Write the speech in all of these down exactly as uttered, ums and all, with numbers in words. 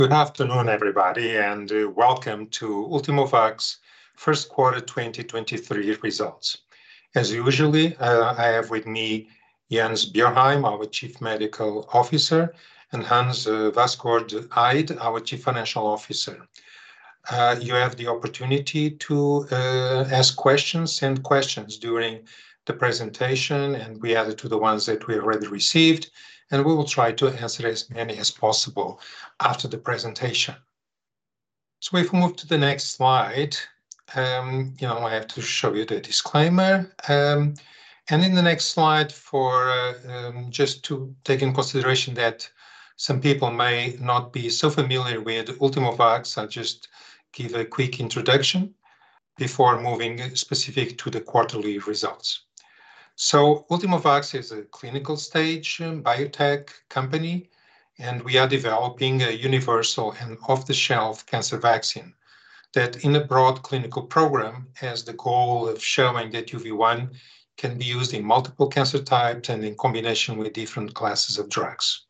Good afternoon, everybody, and uh, welcome to Ultimovacs first quarter twenty twenty-three results. As usually, uh, I have with me Jens Bjørheim, our Chief Medical Officer, and Hans uh, Vassgård Eid, our Chief Financial Officer. Uh, you have the opportunity to uh, ask questions, send questions during the presentation, and we added to the ones that we already received, and we will try to answer as many as possible after the presentation. So if we move to the next slide, um, you know, I have to show you the disclaimer. Um, and in the next slide, for uh, um, just to take in consideration that some people may not be so familiar with Ultimovacs, I'll just give a quick introduction before moving specific to the quarterly results. So Ultimovacs is a clinical stage biotech company, and we are developing a universal and off-the-shelf cancer vaccine that in a broad clinical program has the goal of showing that U V one can be used in multiple cancer types and in combination with different classes of drugs.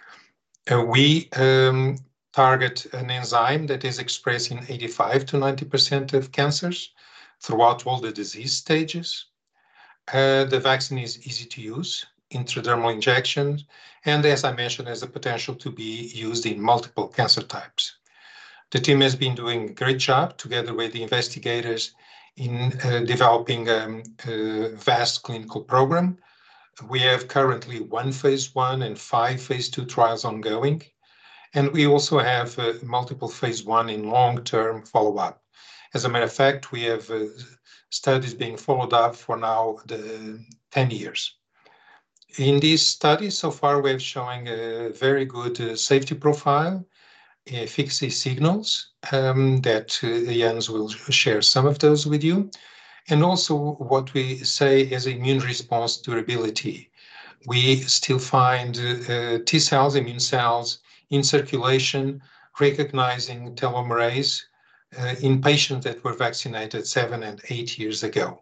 Uh, we um, target an enzyme that is expressed in eighty-five to ninety percent of cancers throughout all the disease stages. Uh, the vaccine is easy to use, intradermal injections, and as I mentioned, has the potential to be used in multiple cancer types. The team has been doing a great job together with the investigators in uh, developing um, a vast clinical program. We have currently one phase one and five phase two trials ongoing, and we also have uh, multiple phase one in long-term follow-up. As a matter of fact, we have uh, studies being followed up for now the ten years. In these studies, so far, we're showing a very good uh, safety profile, efficacy signals um, that uh, Jens will share some of those with you, and also what we say is immune response durability. We still find uh, T cells, immune cells in circulation, recognizing telomerase uh, in patients that were vaccinated seven and eight years ago.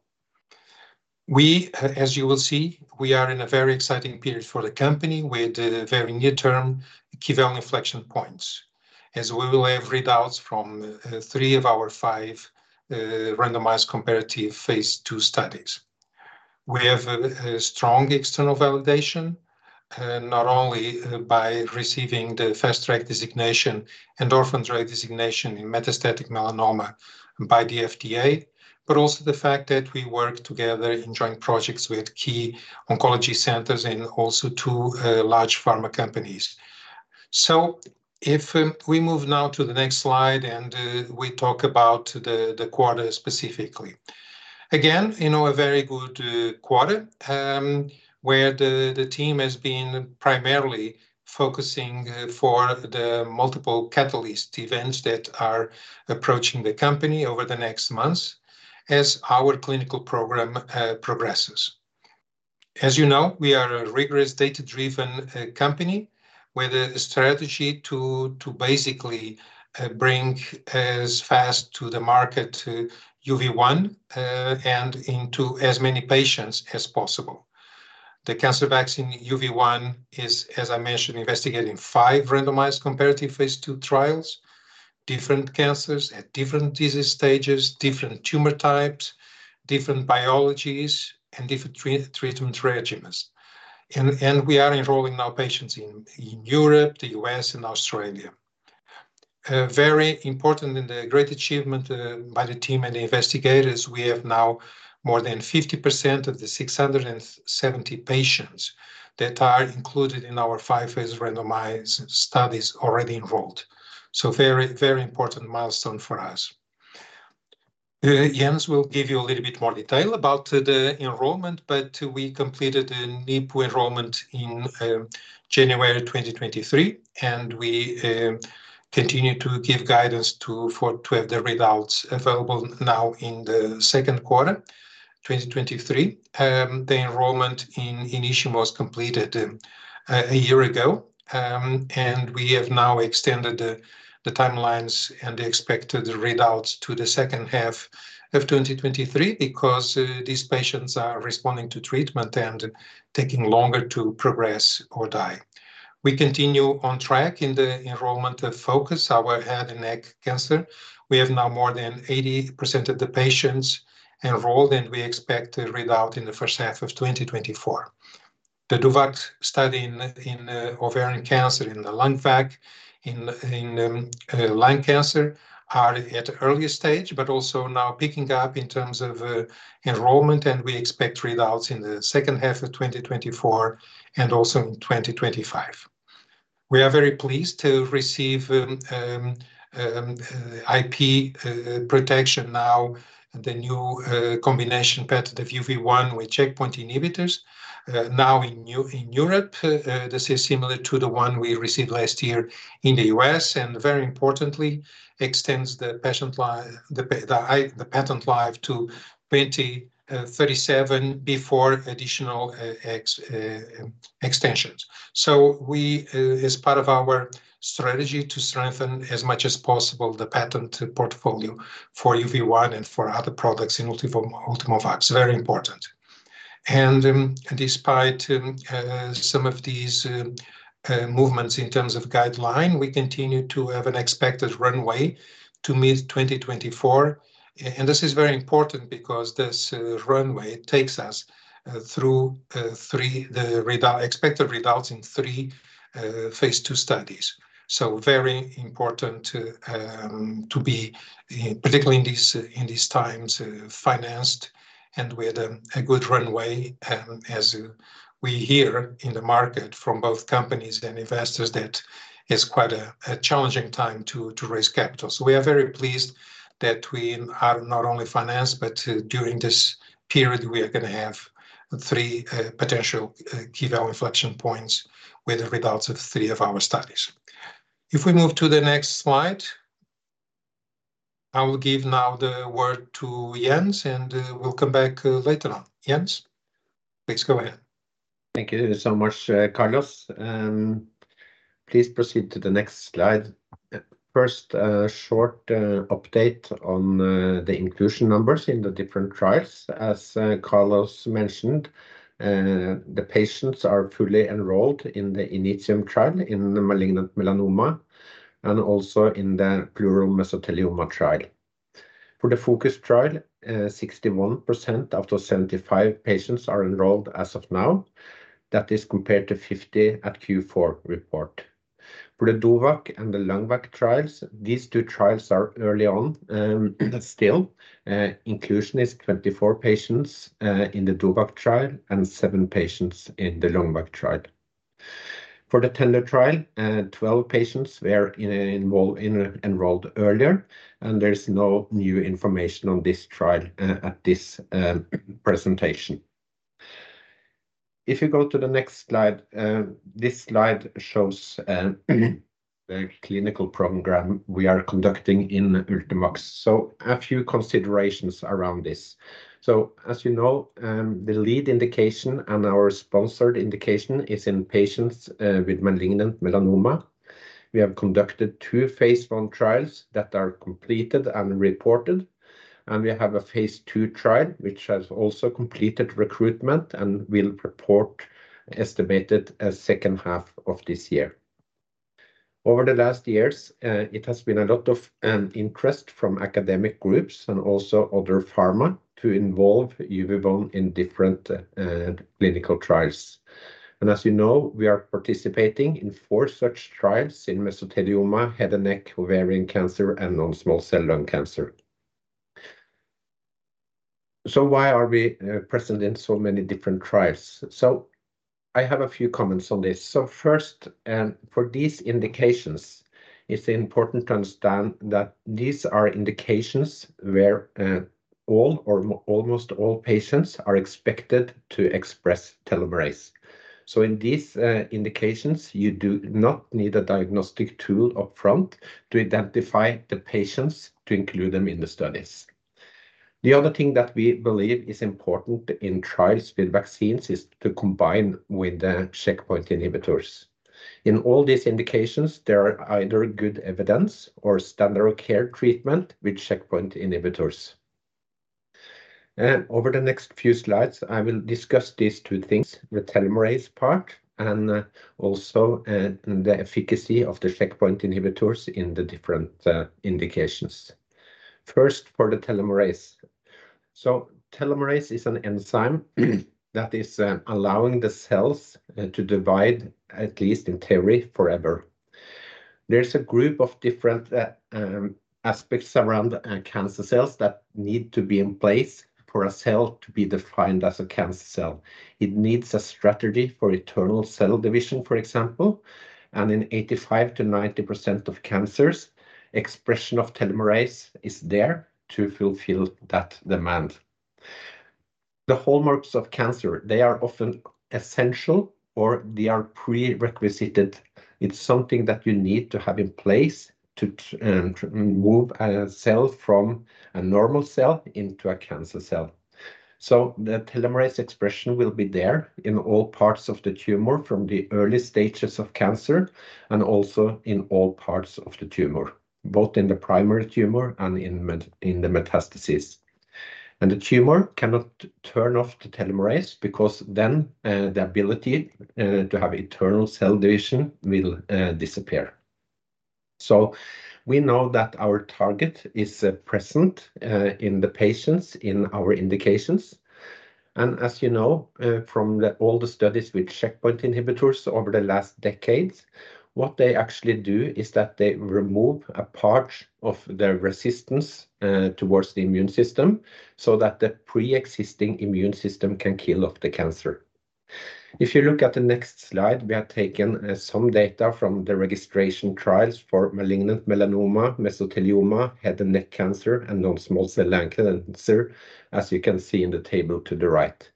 We, uh, as you will see, we are in a very exciting period for the company with uh, very near-term key value inflection points, as we will have readouts from uh, three of our five uh, randomized comparative phase two studies. We have a, a strong external validation, uh, not only uh, by receiving the Fast Track designation and Orphan Drug designation in metastatic melanoma by the F D A, but also the fact that we work together in joint projects with key oncology centers and also two uh, large pharma companies. So if um, we move now to the next slide and uh, we talk about the, the quarter specifically. Again, you know, a very good uh, quarter um, where the, the team has been primarily focusing uh, for the multiple catalyst events that are approaching the company over the next months as our clinical program uh, progresses. As you know, we are a rigorous data-driven uh, company with a strategy to, to basically uh, bring as fast to the market uh, U V one uh, and into as many patients as possible. The cancer vaccine U V one is, as I mentioned, investigating five randomized comparative phase two trials, different cancers at different disease stages, different tumor types, different biologies, and different tre- treatment regimens. And, and we are enrolling now patients in, in Europe, the U S, and Australia. Uh, very important in the great achievement uh, by the team and the investigators, we have now more than fifty percent of the six hundred seventy patients that are included in our five-phase randomized studies already enrolled. So very, very important milestone for us. Uh, Jens will give you a little bit more detail about uh, the enrollment, but uh, we completed the N I P U enrollment in uh, January twenty twenty-three, and we uh, continue to give guidance to, for, to have the readouts available now in the second quarter, twenty twenty-three. Um, the enrollment in INITIUM was completed um, a, a year ago, um, and we have now extended the the timelines and the expected readouts to the second half of twenty twenty-three because uh, these patients are responding to treatment and taking longer to progress or die. We continue on track in the enrollment of FOCUS, our head and neck cancer. We have now more than eighty percent of the patients enrolled, and we expect to read out in the first half of twenty twenty-four. The DOVACC study in, in uh, ovarian cancer, in the LUNGVAC, in, in um, uh, lung cancer are at an earlier stage, but also now picking up in terms of uh, enrollment, and we expect readouts in the second half of twenty twenty-four and also in twenty twenty-five. We are very pleased to receive um, um, um, uh, I P uh, protection now, the new uh, combination patent of U V one with checkpoint inhibitors. Uh, now in, New, in Europe, uh, uh, this is similar to the one we received last year in the U S, and very importantly, extends the patent life, the, the, the patent life to twenty thirty-seven before additional uh, ex, uh, extensions. So we, uh, as part of our strategy to strengthen as much as possible the patent portfolio for U V one and for other products in Ultimo, Ultimovacs, very important. And um, despite um, uh, some of these uh, uh, movements in terms of guideline, we continue to have an expected runway to mid twenty twenty-four. And this is very important because this uh, runway takes us uh, through uh, three, the readout, expected results in three uh, phase two studies. So very important uh, um, to be, uh, particularly in these, uh, in these times, uh, financed and with a, a good runway, um, as uh, we hear in the market from both companies and investors that it's quite a, a challenging time to, to raise capital. So we are very pleased that we are not only financed, but uh, during this period, we are going to have three uh, potential uh, key value inflection points with the results of three of our studies. If we move to the next slide, I will give now the word to Jens, and uh, we'll come back uh, later on. Jens, please go ahead. Thank you so much, uh, Carlos. Um, please proceed to the next slide. First, a short uh, update on uh, the inclusion numbers in the different trials. As uh, Carlos mentioned, uh, the patients are fully enrolled in the INITIUM trial in the malignant melanoma and also in the pleural mesothelioma trial. For the FOCUS trial, uh, sixty-one percent out of seventy-five patients are enrolled as of now. That is compared to fifty at Q four report. For the DOVACC and the LUNGVAC trials, these two trials are early on um, still. Uh, inclusion is twenty-four patients uh, in the DOVACC trial and seven patients in the LUNGVAC trial. For the TENDU trial, uh, twelve patients were in, involved, in, enrolled earlier, and there's no new information on this trial uh, at this um, presentation. If you go to the next slide, uh, this slide shows uh, the clinical program we are conducting in Ultimovacs. So a few considerations around this. So as you know, um, the lead indication and our sponsored indication is in patients uh, with malignant melanoma. We have conducted two phase one trials that are completed and reported. And we have a phase two trial, which has also completed recruitment and will report estimated as second half of this year. Over the last years, uh, it has been a lot of um, interest from academic groups and also other pharma to involve U V one in different uh, clinical trials. And as you know, we are participating in four such trials in mesothelioma, head and neck, ovarian cancer, and non-small cell lung cancer. So why are we uh, present in so many different trials? So I have a few comments on this. So first, um, for these indications, it's important to understand that these are indications where uh, all or almost all patients are expected to express telomerase. So in these uh, indications, you do not need a diagnostic tool upfront to identify the patients to include them in the studies. The other thing that we believe is important in trials with vaccines is to combine with the checkpoint inhibitors. In all these indications, there are either good evidence or standard of care treatment with checkpoint inhibitors. And over the next few slides, I will discuss these two things, the telomerase part and uh, also uh, the efficacy of the checkpoint inhibitors in the different uh, indications. First, for the telomerase. So telomerase is an enzyme that is uh, allowing the cells uh, to divide, at least in theory, forever. There's a group of different uh, um, aspects around uh, cancer cells that need to be in place for a cell to be defined as a cancer cell. It needs a strategy for eternal cell division, for example, and in eighty-five to ninety percent of cancers, expression of telomerase is there to fulfill that demand. The hallmarks of cancer, they are often essential or they are prerequisited. It's something that you need to have in place to um, move a cell from a normal cell into a cancer cell. So the telomerase expression will be there in all parts of the tumor from the early stages of cancer and also in all parts of the tumor, both in the primary tumor and in, in the metastases. And the tumor cannot turn off the telomerase because then uh, the ability uh, to have eternal cell division will uh, disappear. So we know that our target is uh, present uh, in the patients in our indications. And as you know, uh, from the, all the studies with checkpoint inhibitors over the last decades, what they actually do is that they remove a part of the resistance uh, towards the immune system so that the pre-existing immune system can kill off the cancer. If you look at the next slide, we have taken uh, some data from the registration trials for malignant melanoma, mesothelioma, head and neck cancer, and non-small cell lung cancer, as you can see in the table to the right.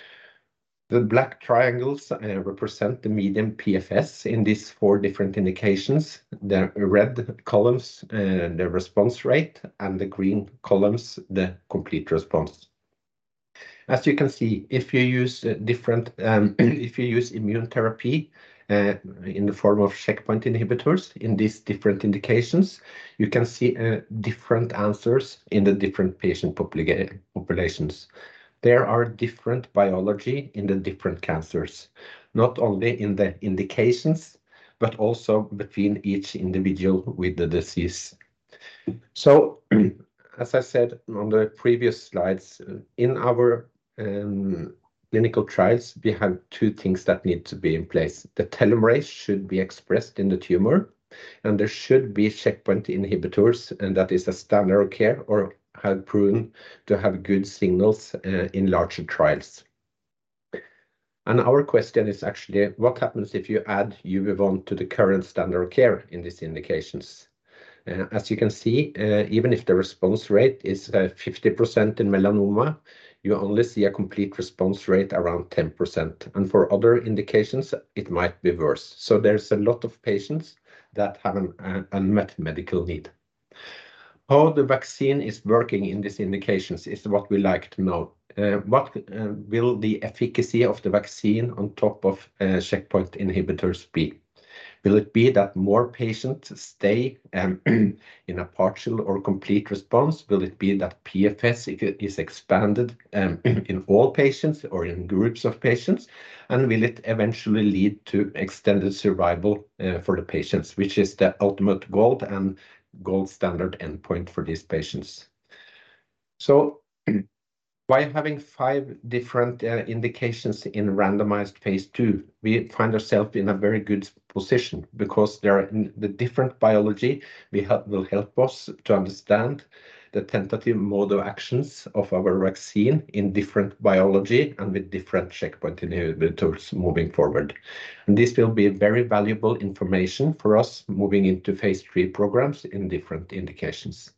The black triangles uh, represent the median P F S in these four different indications. The red columns, uh, the response rate, and the green columns, the complete response. As you can see, if you use uh, different, um, if you use immune therapy uh, in the form of checkpoint inhibitors in these different indications, you can see uh, different answers in the different patient popula populations. There are different biology in the different cancers, not only in the indications, but also between each individual with the disease. So, as I said on the previous slides, in our um, clinical trials, we have two things that need to be in place. The telomerase should be expressed in the tumor, and there should be checkpoint inhibitors, and that is a standard of care or have proven to have good signals uh, in larger trials. And our question is actually, what happens if you add U V one to the current standard of care in these indications? Uh, as you can see, uh, even if the response rate is uh, fifty percent in melanoma, you only see a complete response rate around ten percent. And for other indications, it might be worse. So there's a lot of patients that have an uh, unmet medical need. How the vaccine is working in these indications is what we like to know. Uh, what uh, will the efficacy of the vaccine on top of uh, checkpoint inhibitors be? Will it be that more patients stay um, in a partial or complete response? Will it be that P F S is expanded um, in all patients or in groups of patients? And will it eventually lead to extended survival uh, for the patients, which is the ultimate goal and gold standard endpoint for these patients? So by having five different uh, indications in randomized phase two, we find ourselves in a very good position because there are the different biology we help, will help us to understand the tentative mode of actions of our vaccine in different biology and with different checkpoint inhibitors moving forward. And this will be very valuable information for us moving into phase three programs in different indications.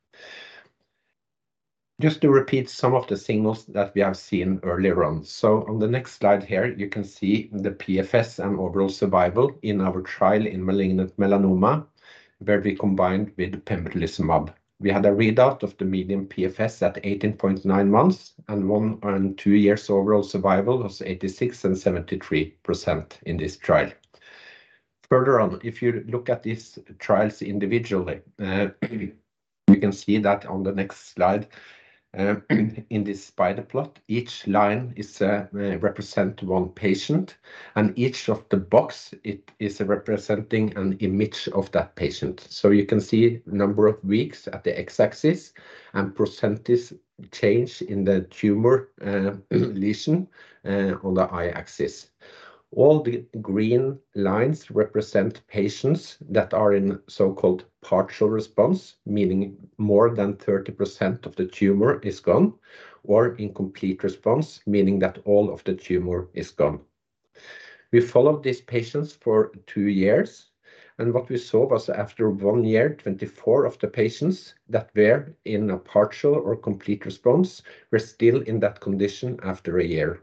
Just to repeat some of the signals that we have seen earlier on. So on the next slide here, you can see the P F S and overall survival in our trial in malignant melanoma, where we combined with pembrolizumab. We had a readout of the median P F S at eighteen point nine months, and one and two years overall survival was eighty-six and seventy-three percent in this trial. Further on, if you look at these trials individually, uh, you can see that on the next slide, Uh, in this spider plot, each line is uh, uh, represent one patient, and each of the box it is representing an image of that patient. So you can see number of weeks at the x-axis and percentage change in the tumor uh, lesion uh, on the y-axis. All the green lines represent patients that are in so-called partial response, meaning more than thirty percent of the tumor is gone, or in complete response, meaning that all of the tumor is gone. We followed these patients for two years, and what we saw was after one year, twenty-four of the patients that were in a partial or complete response were still in that condition after a year.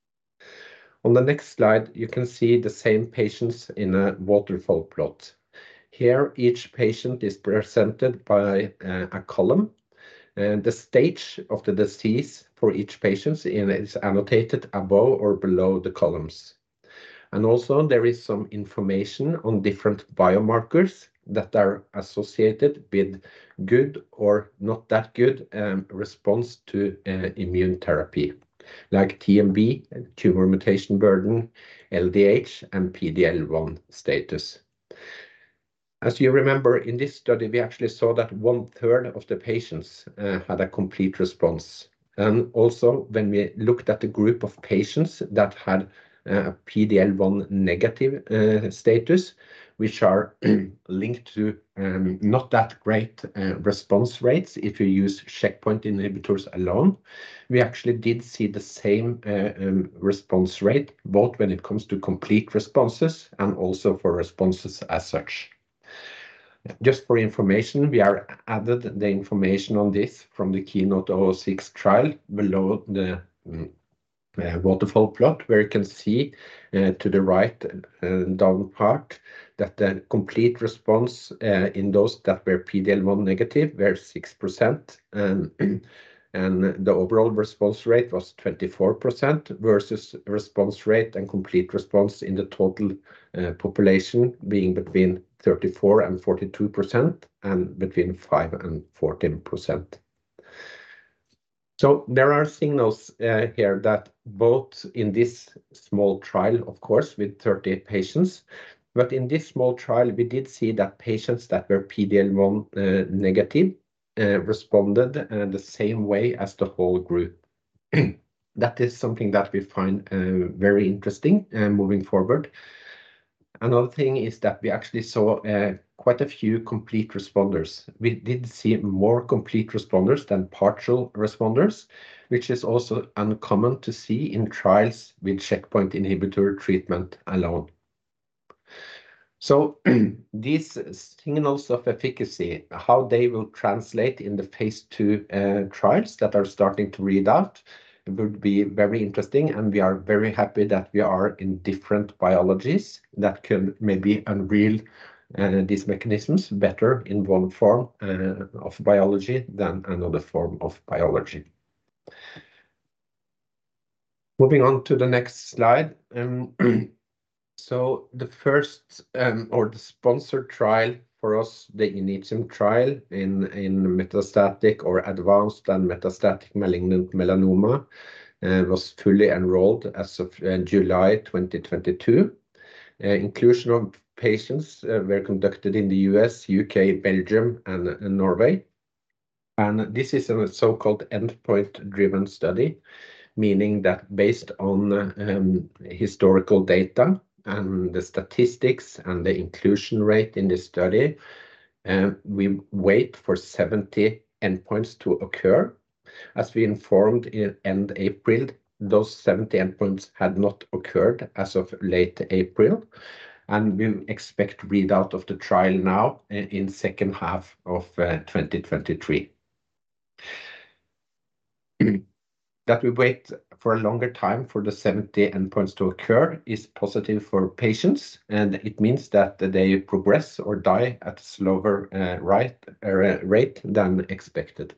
On the next slide, you can see the same patients in a waterfall plot. Here, each patient is presented by uh, a column, and the stage of the disease for each patient is annotated above or below the columns. And also, there is some information on different biomarkers that are associated with good or not that good um, response to uh, immune therapy, like T M B, tumor mutation burden, L D H, and P D L one status. As you remember, in this study, we actually saw that one third of the patients uh, had a complete response. And also, when we looked at the group of patients that had a uh, P D L one negative uh, status, which are linked to um, not that great uh, response rates if you use checkpoint inhibitors alone, we actually did see the same uh, um, response rate, both when it comes to complete responses and also for responses as such. Just for information, we are added the information on this from the Keynote zero zero six trial below the um, uh, waterfall plot, where you can see uh, to the right uh, down part that the complete response uh, in those that were P D L one negative were six percent, and, and the overall response rate was twenty-four percent versus response rate and complete response in the total uh, population being between thirty-four and forty-two percent and between five and fourteen percent. So there are signals uh, here that both in this small trial, of course, with thirty patients, but in this small trial, we did see that patients that were P D L one uh, negative uh, responded uh, the same way as the whole group. That is something that we find uh, very interesting uh, moving forward. Another thing is that we actually saw uh, quite a few complete responders. We did see more complete responders than partial responders, which is also uncommon to see in trials with checkpoint inhibitor treatment alone. So these signals of efficacy, how they will translate in the phase two uh, trials that are starting to read out, would be very interesting, and we are very happy that we are in different biologies that can maybe unveil uh, these mechanisms better in one form uh, of biology than another form of biology. Moving on to the next slide. Um, so the first um, or the sponsored trial for us, the INITIUM trial in, in metastatic or advanced and metastatic malignant melanoma, uh, was fully enrolled as of uh, July twenty twenty-two. Uh, inclusion of patients uh, were conducted in the U S, U K, Belgium, and, and Norway. And this is a so-called endpoint-driven study, meaning that based on um, historical data and the statistics and the inclusion rate in this study, uh, we wait for seventy endpoints to occur. As we informed in end April, those seventy endpoints had not occurred as of late April, and we expect readout of the trial now in second half of uh, twenty twenty-three. That we wait for a longer time for the seventy endpoints to occur is positive for patients, and it means that they progress or die at a slower uh, right, uh, rate than expected.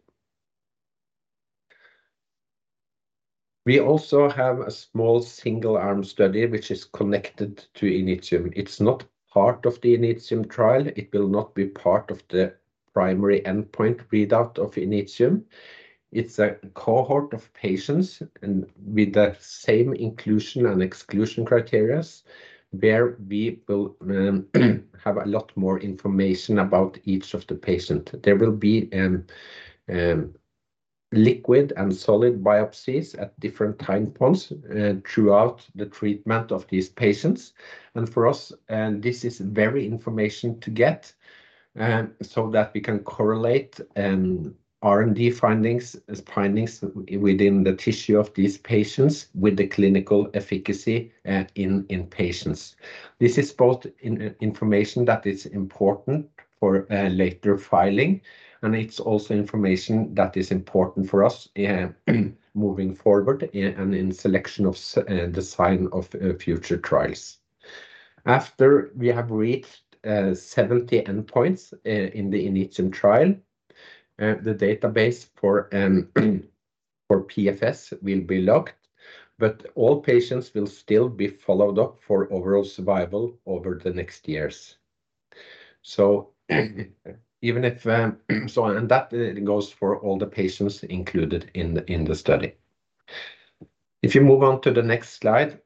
We also have a small single-arm study which is connected to INITIUM. It's not part of the INITIUM trial. It will not be part of the primary endpoint readout of INITIUM. It's a cohort of patients and with the same inclusion and exclusion criteria, where we will um, have a lot more information about each of the patients. There will be um, um, liquid and solid biopsies at different time points uh, throughout the treatment of these patients. And for us, uh, this is very information to get um, so that we can correlate um, R and D findings, findings within the tissue of these patients with the clinical efficacy uh, in, in patients. This is both in, information that is important for uh, later filing, and it's also information that is important for us uh, moving forward and in selection of uh, design of uh, future trials. After we have reached uh, seventy endpoints uh, in the INITIUM trial, uh, the database for, um, for P F S will be locked, but all patients will still be followed up for overall survival over the next years. So even if, um, so, and that uh, goes for all the patients included in the, in the study. If you move on to the next slide,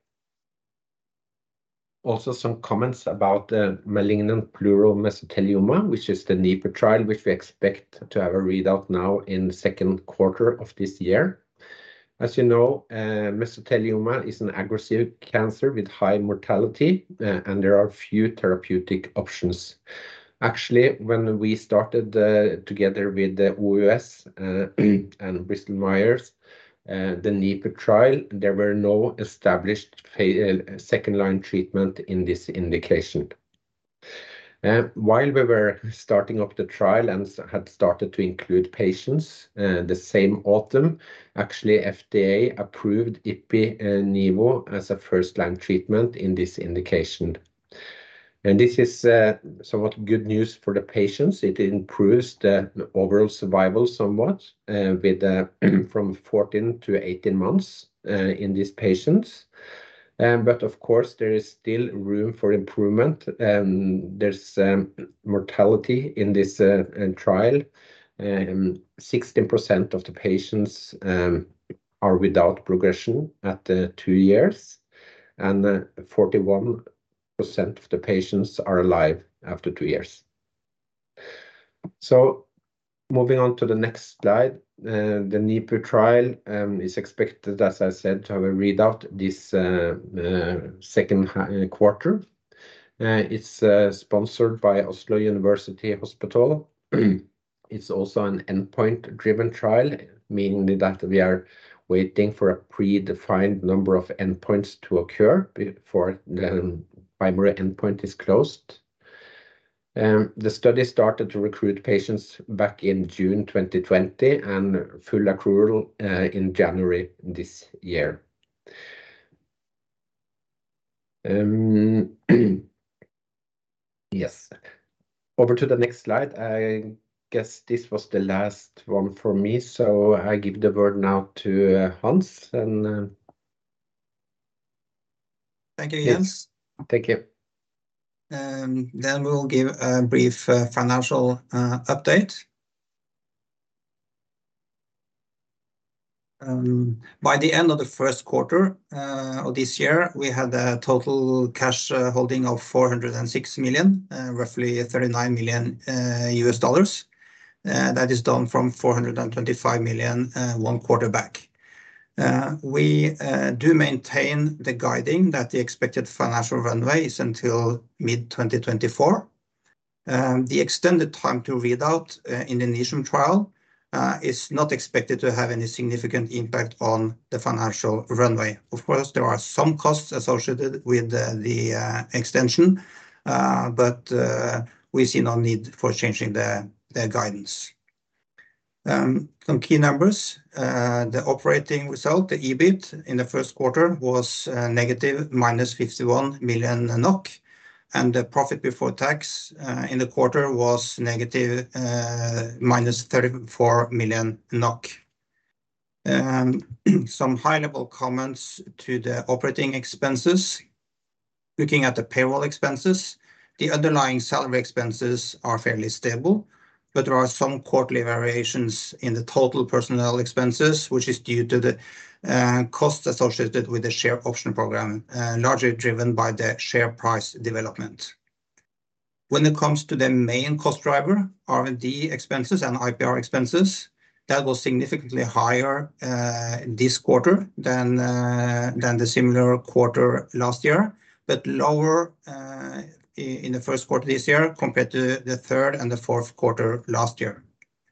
also some comments about the malignant pleural mesothelioma, which is the NIPU trial, which we expect to have a readout now in the second quarter of this year. As you know, uh, mesothelioma is an aggressive cancer with high mortality, uh, and there are few therapeutic options. Actually, when we started uh, together with the O U S uh, and Bristol Myers, uh, the NIPU trial, there were no established uh, second-line treatment in this indication. Uh, while we were starting up the trial and had started to include patients, uh, the same autumn, actually F D A approved Ipi/Nivo as a first-line treatment in this indication. And this is uh, somewhat good news for the patients. It improves the overall survival somewhat uh, with uh, from fourteen to eighteen months uh, in these patients. Um, but of course, there is still room for improvement. Um, there's um, mortality in this uh, trial. Um, sixteen percent of the patients um, are without progression at uh, two years, and uh, forty-one percent of the patients are alive after two years. So moving on to the next slide, uh, the NIPU trial um, is expected, as I said, to have a readout this uh, uh, second quarter. Uh, it's uh, sponsored by Oslo University Hospital. It's also an endpoint-driven trial, meaning that we are waiting for a predefined number of endpoints to occur before the primary endpoint is closed. Um, the study started to recruit patients back in June twenty twenty and full accrual uh, in January this year. Um, yes. Over to the next slide. I guess this was the last one for me, so I give the word now to uh, Hans. And uh, thank you, Jens. Thank you. Um, then we'll give a brief uh, financial uh, update. Um, by the end of the first quarter uh, of this year, we had a total cash uh, holding of four hundred six million, uh, roughly thirty-nine million uh, U S dollars. Uh, that is down from four hundred twenty-five million uh, one quarter back. Uh, we uh, do maintain the guiding that the expected financial runway is until mid twenty twenty-four. Um, the extended time to readout uh, in the INITIUM trial uh, is not expected to have any significant impact on the financial runway. Of course, there are some costs associated with uh, the uh, extension, uh, but uh, we see no need for changing the, the guidance. Um, some key numbers, uh, the operating result, the E B I T in the first quarter was uh, negative minus fifty-one million N O K, and the profit before tax uh, in the quarter was negative uh, minus thirty-four million N O K. Um, some high-level comments to the operating expenses. Looking at the payroll expenses, the underlying salary expenses are fairly stable, but there are some quarterly variations in the total personnel expenses, which is due to the uh, costs associated with the share option program, uh, largely driven by the share price development. When it comes to the main cost driver, R and D expenses and I P R expenses, that was significantly higher uh, this quarter than, uh, than the similar quarter last year, but lower uh, in the first quarter this year compared to the third and the fourth quarter last year.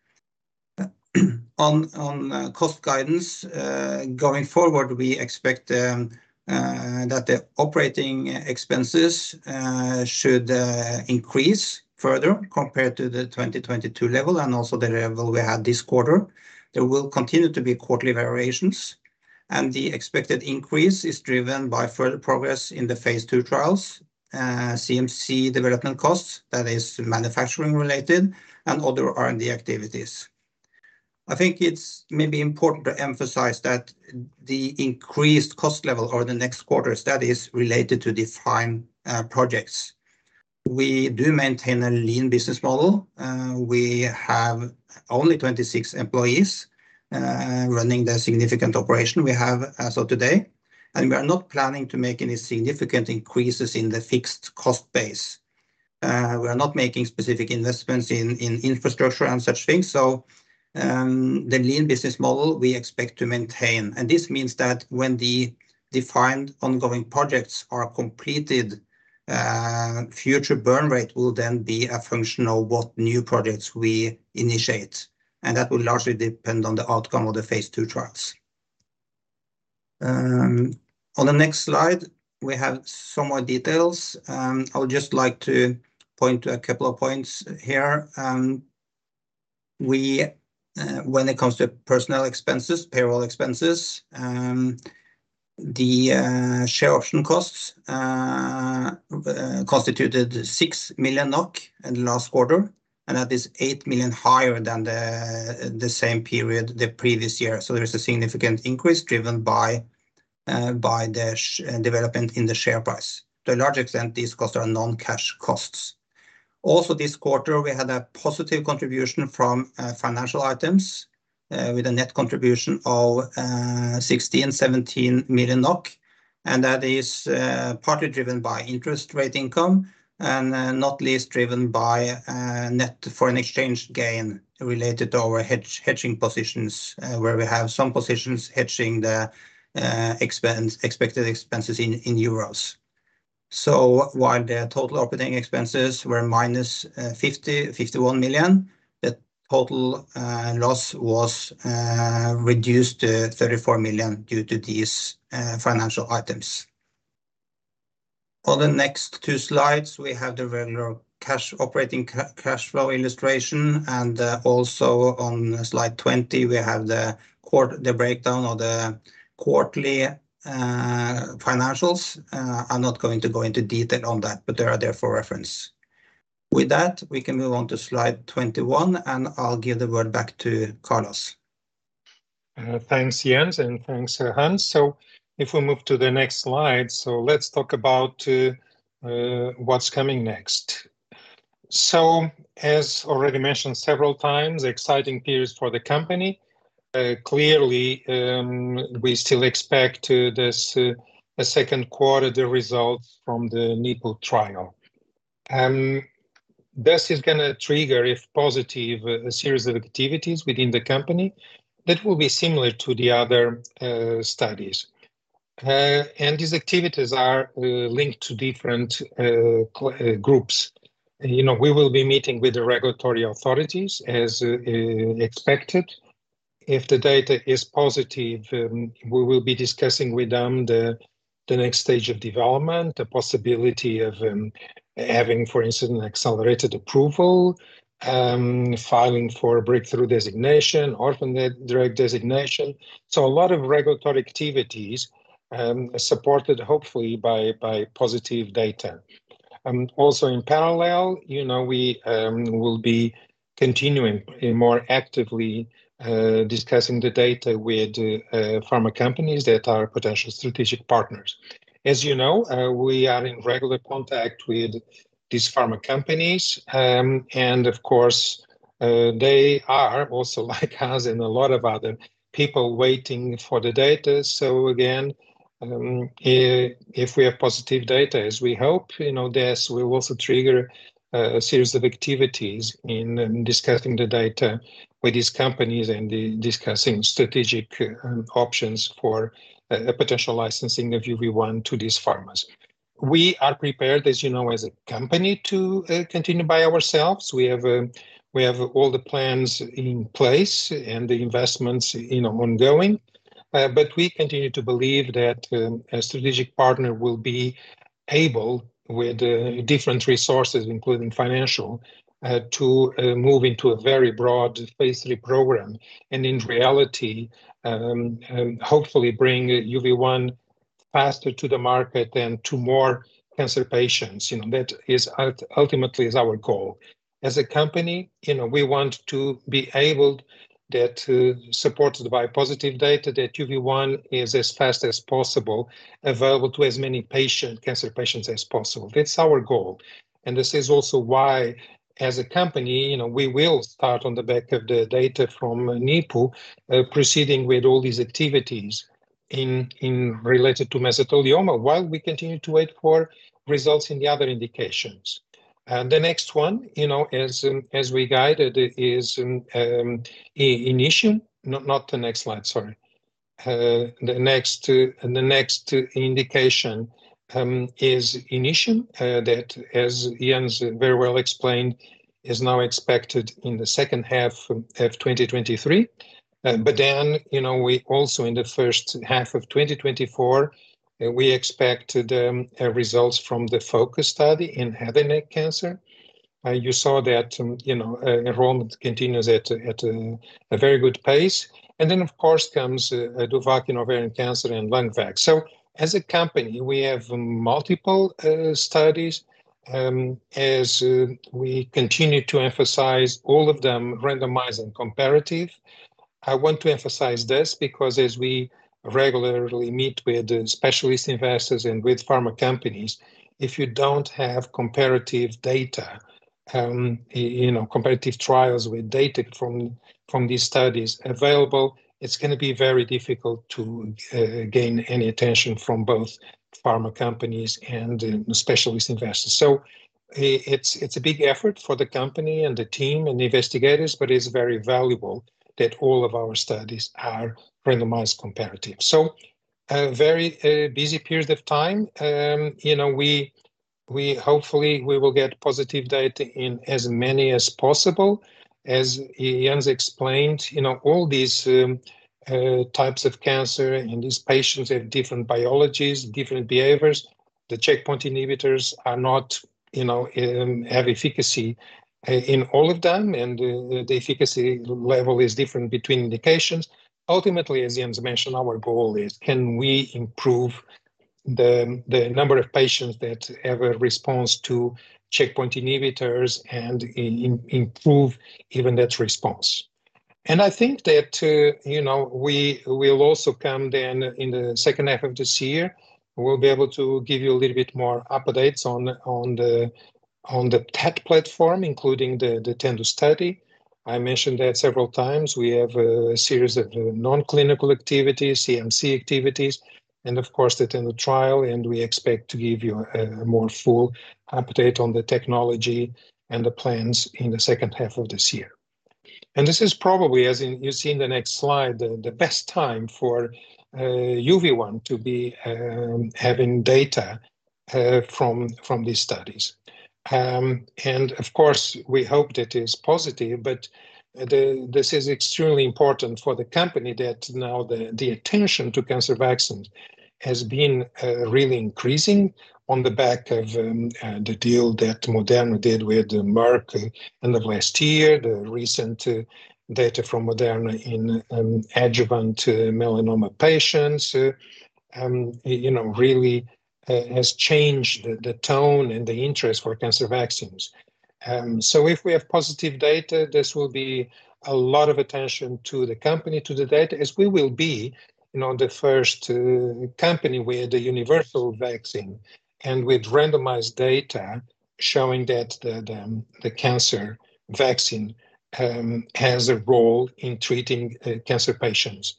on on uh, cost guidance, uh, going forward, we expect um, uh, that the operating expenses uh, should uh, increase further compared to the twenty twenty-two level and also the level we had this quarter. There will continue to be quarterly variations, and the expected increase is driven by further progress in the phase two trials, uh, C M C development costs, that is manufacturing related, and other R and D activities. I think it's maybe important to emphasize that the increased cost level over the next quarters, that is related to defined uh, projects. We do maintain a lean business model. Uh, we have only twenty-six employees uh, running the significant operation we have as of today, and we are not planning to make any significant increases in the fixed cost base. Uh, we are not making specific investments in, in infrastructure and such things, so Um, the lean business model we expect to maintain. And this means that when the defined ongoing projects are completed, uh, future burn rate will then be a function of what new projects we initiate. And that will largely depend on the outcome of the phase two trials. Um, on the next slide, we have some more details. Um, I would just like to point to a couple of points here. Um, we Uh, when it comes to personnel expenses, payroll expenses, um, the uh, share option costs uh, uh, constituted six million NOK in the last quarter, and that is eight million higher than the, the same period the previous year. So there is a significant increase driven by, uh, by the sh development in the share price. To a large extent, these costs are non-cash costs. Also this quarter, we had a positive contribution from uh, financial items uh, with a net contribution of uh, sixteen, seventeen million NOK. And that is uh, partly driven by interest rate income and uh, not least driven by uh, net foreign exchange gain related to our hedge, hedging positions, uh, where we have some positions hedging the uh, expense, expected expenses in, in euros. So while the total operating expenses were minus uh, fifty, fifty-one million, the total uh, loss was uh, reduced to thirty-four million due to these uh, financial items. On the next two slides, we have the regular cash operating ca cash flow illustration, and uh, also on slide twenty, we have the quart the breakdown of the quarterly Uh, financials. Uh, I'm not going to go into detail on that, but they are there for reference. With that, we can move on to slide twenty-one, and I'll give the word back to Carlos. Uh, thanks, Jens, and thanks, uh, Hans. So if we move to the next slide, so let's talk about uh, uh, what's coming next. So as already mentioned several times, exciting periods for the company. Uh, clearly, um, we still expect uh, this uh, a second quarter the results from the NIPU trial. Um, this is going to trigger, if positive, uh, a series of activities within the company that will be similar to the other uh, studies. Uh, and these activities are uh, linked to different uh, uh, groups. You know, we will be meeting with the regulatory authorities as uh, uh, expected. If the data is positive, um, we will be discussing with them the, the next stage of development, the possibility of um, having, for instance, an accelerated approval, um, filing for breakthrough designation, orphan drug designation. So a lot of regulatory activities um, supported, hopefully, by, by positive data. Um, also in parallel, you know, we um, will be continuing more actively Uh, discussing the data with uh, uh, pharma companies that are potential strategic partners. As you know, uh, we are in regular contact with these pharma companies, um, and of course, uh, they are also like us and a lot of other people waiting for the data. So again, um, if we have positive data, as we hope, you know, this will also trigger uh, a series of activities in um, discussing the data with these companies and the discussing strategic um, options for uh, a potential licensing of U V one to these pharmas. We are prepared, as you know, as a company to uh, continue by ourselves. We have uh, we have all the plans in place and the investments, you know, ongoing. Uh, but we continue to believe that um, a strategic partner will be able, with uh, different resources, including financial, uh, to uh, move into a very broad phase three program, and in reality, um, um, hopefully bring U V one faster to the market and to more cancer patients. You know, that is ultimately is our goal. As a company, you know, we want to be able that uh, supported by positive data that U V one is as fast as possible available to as many patient cancer patients as possible. That's our goal. And this is also why, as a company, you know, we will start on the back of the data from uh, NIPU, uh, proceeding with all these activities in in related to mesothelioma while we continue to wait for results in the other indications. And the next one, you know, as um, as we guided, is um, um, Initium. Not not the next slide. Sorry. Uh, the next uh, the next indication um, is Initium. Uh, that, as Jens very well explained, is now expected in the second half of twenty twenty-three. Uh, but then, you know, we also in the first half of twenty twenty-four, uh, we expected um, uh, results from the FOCUS study in head and neck cancer. Uh, you saw that, um, you know, uh, enrollment continues at, at a, a very good pace. And then, of course, comes uh, DOVACC in ovarian cancer and LungVac. So as a company, we have multiple uh, studies. Um, as uh, we continue to emphasize all of them randomized and comparative. I want to emphasize this because as we regularly meet with uh, specialist investors and with pharma companies, if you don't have comparative data, um, you know, comparative trials with data from, from these studies available, it's going to be very difficult to uh, gain any attention from both pharma companies and uh, specialist investors. So it's, it's a big effort for the company and the team and the investigators, but it's very valuable that all of our studies are randomized comparative. So a very uh, busy period of time. Um, you know, we we hopefully we will get positive data in as many as possible. As Jens explained, you know, all these um, uh, types of cancer and these patients have different biologies, different behaviors. The checkpoint inhibitors are not, you know, um, have efficacy in all of them, and uh, the efficacy level is different between indications. Ultimately, as Jens mentioned, our goal is, can we improve the, the number of patients that have a response to checkpoint inhibitors and in, improve even that response? And I think that, uh, you know, we will also come then in the second half of this year, we'll be able to give you a little bit more updates on, on the on the T A T platform, including the, the TENDU study. I mentioned that several times. We have a series of non-clinical activities, C M C activities, and of course the TENDU trial, and we expect to give you a, a more full update on the technology and the plans in the second half of this year. And this is probably, as in, you see in the next slide, the, the best time for uh, U V one to be um, having data uh, from, from these studies. Um, and of course, we hope that is positive, but the, this is extremely important for the company that now the, the attention to cancer vaccines has been uh, really increasing on the back of um, uh, the deal that Moderna did with uh, Merck uh, end of last year, the recent uh, data from Moderna in um, adjuvant uh, melanoma patients, uh, um, you know, really Uh, has changed the, the tone and the interest for cancer vaccines. Um, so if we have positive data, this will be a lot of attention to the company, to the data, as we will be, you know, the first uh, company with a universal vaccine and with randomized data showing that the, the, the cancer vaccine um, has a role in treating uh, cancer patients.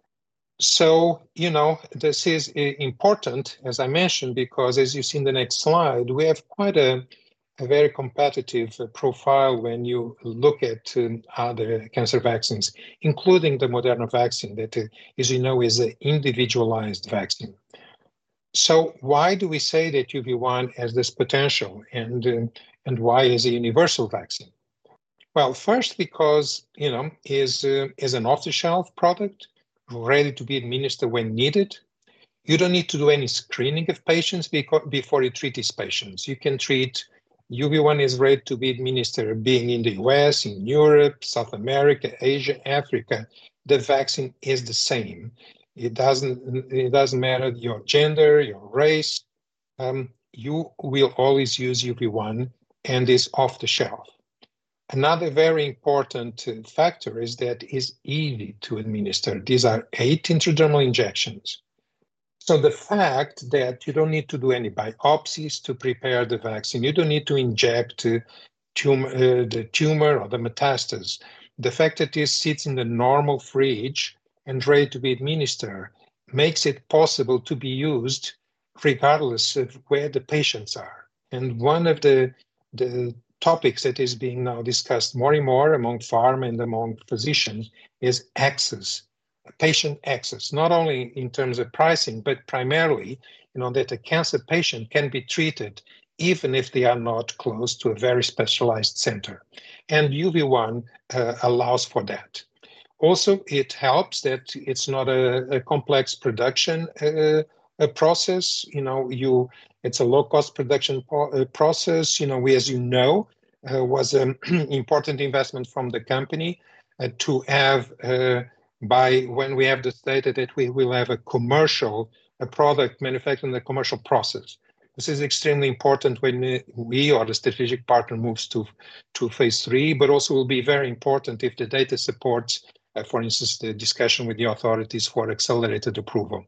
So, you know, this is uh, important, as I mentioned, because as you see in the next slide, we have quite a, a very competitive uh, profile when you look at um, other cancer vaccines, including the Moderna vaccine that, uh, as you know, is an individualized vaccine. So why do we say that U V one has this potential, and, uh, and why is a universal vaccine? Well, first, because, you know, is uh, is an off-the-shelf product, ready to be administered when needed. You don't need to do any screening of patients before you treat these patients. You can treat, U V one is ready to be administered being in the U S, in Europe, South America, Asia, Africa. The vaccine is the same. It doesn't, it doesn't matter your gender, your race. Um, you will always use U V one and is off the shelf. Another very important uh, factor is that it is easy to administer. These are eight intradermal injections. So the fact that you don't need to do any biopsies to prepare the vaccine, you don't need to inject uh, tumor, uh, the tumor or the metastasis, the fact that this sits in the normal fridge and ready to be administered makes it possible to be used regardless of where the patients are. And one of the, the topics that is being now discussed more and more among pharma and among physicians is access, patient access, not only in terms of pricing, but primarily, you know, that a cancer patient can be treated even if they are not close to a very specialized center. And U V one uh, allows for that. Also, it helps that it's not a, a complex production uh, a process. You know, you it's a low-cost production po- uh, process. You know, we, as you know, uh, was an important investment from the company uh, to have, uh, by when we have decided that we will have a commercial a product manufactured in the commercial process. This is extremely important when we or the strategic partner moves to, to phase three, but also will be very important if the data supports, uh, for instance, the discussion with the authorities for accelerated approval.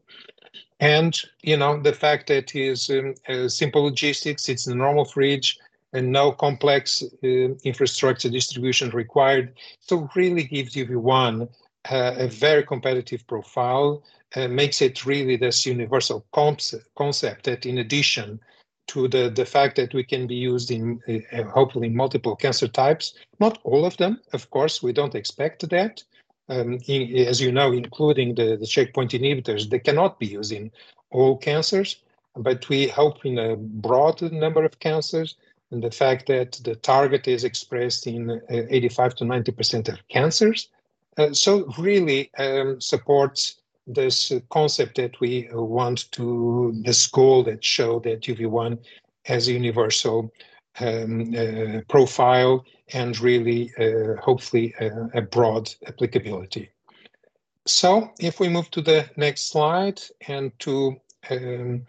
And, you know, the fact that it is um, uh, simple logistics, it's in the normal fridge, and no complex uh, infrastructure distribution required. So really gives U V one uh, a very competitive profile, uh, makes it really this universal concept, concept that in addition to the, the fact that we can be used in uh, hopefully multiple cancer types, not all of them, of course, we don't expect that. Um, in, as you know, including the, the checkpoint inhibitors, they cannot be used in all cancers, but we hope in a broad number of cancers. And the fact that the target is expressed in uh, eighty-five to ninety percent of cancers. Uh, so really um, supports this uh, concept that we uh, want to, this goal that show that U V one has a universal um, uh, profile and really, uh, hopefully, uh, a broad applicability. So if we move to the next slide and to um,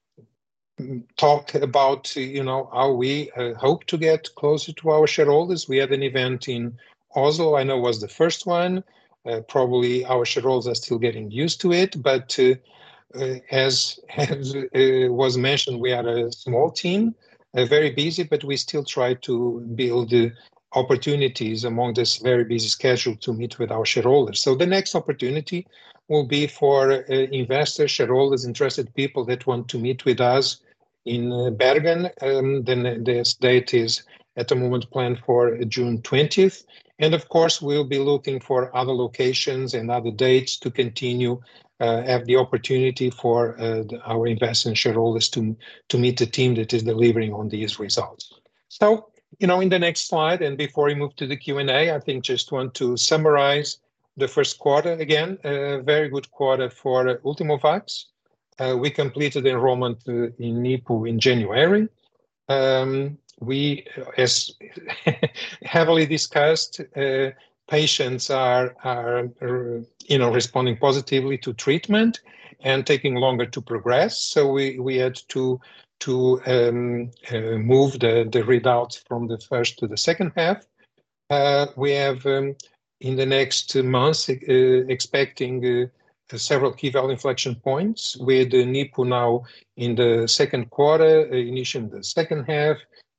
talk about, you know, how we uh, hope to get closer to our shareholders. We had an event in Oslo, I know was the first one. Uh, probably our shareholders are still getting used to it, but uh, uh, as, as uh, was mentioned, we are a small team, uh, very busy, but we still try to build uh, opportunities among this very busy schedule to meet with our shareholders. So the next opportunity will be for uh, investors, shareholders, interested people that want to meet with us in uh, Bergen. Um, then this date is at the moment planned for June twentieth. And of course, we'll be looking for other locations and other dates to continue uh, have the opportunity for uh, the, our investors and shareholders to, to meet the team that is delivering on these results. So, you know, in the next slide, and before we move to the Q and A, I think just want to summarize the first quarter again. A very good quarter for uh, Ultimovacs. Uh, we completed enrollment uh, in NIPU in January. Um, we, as heavily discussed, uh, patients are, are, are, you know, responding positively to treatment and taking longer to progress. So we, we had to, to um, uh, move the, the readouts from the first to the second half. Uh, we have, um, in the next months, uh, expecting uh, Uh, several key value inflection points with uh, NIPU now in the second quarter, uh, initially in the second half,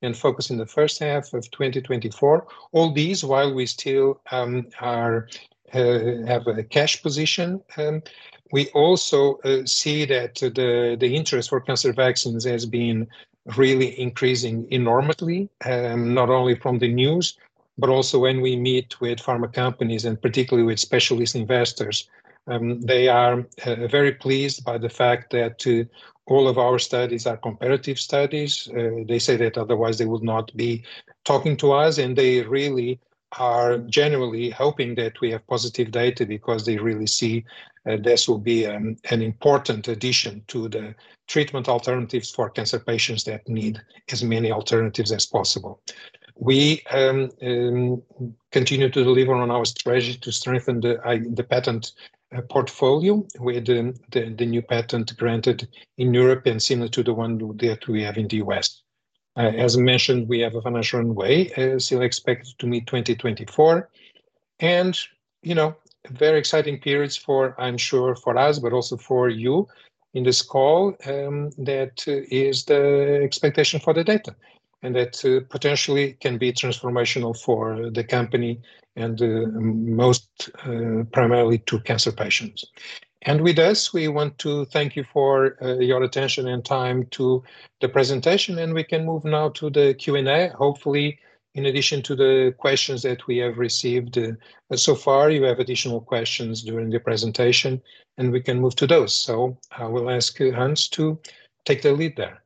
and focus in the first half of twenty twenty-four. All these while we still um, are uh, have a cash position. Um, we also uh, see that the, the interest for cancer vaccines has been really increasing enormously, um, not only from the news, but also when we meet with pharma companies and particularly with specialist investors. Um, they are uh, very pleased by the fact that uh, all of our studies are comparative studies. Uh, they say that otherwise they would not be talking to us, and they really are genuinely hoping that we have positive data because they really see uh, this will be um, an important addition to the treatment alternatives for cancer patients that need as many alternatives as possible. We um, um, continue to deliver on our strategy to strengthen the, uh, the patent uh, portfolio with um, the, the new patent granted in Europe and similar to the one that we have in the U S. Uh, as mentioned, we have a financial runway uh, still expected to meet twenty twenty-four. And, you know, very exciting periods for, I'm sure, for us, but also for you in this call. Um, that uh, is the expectation for the data, and that uh, potentially can be transformational for the company and uh, most uh, primarily to cancer patients. And with us, we want to thank you for uh, your attention and time to the presentation, and we can move now to the Q and A. Hopefully, in addition to the questions that we have received uh, so far, you have additional questions during the presentation, and we can move to those. So I will ask Hans to take the lead there.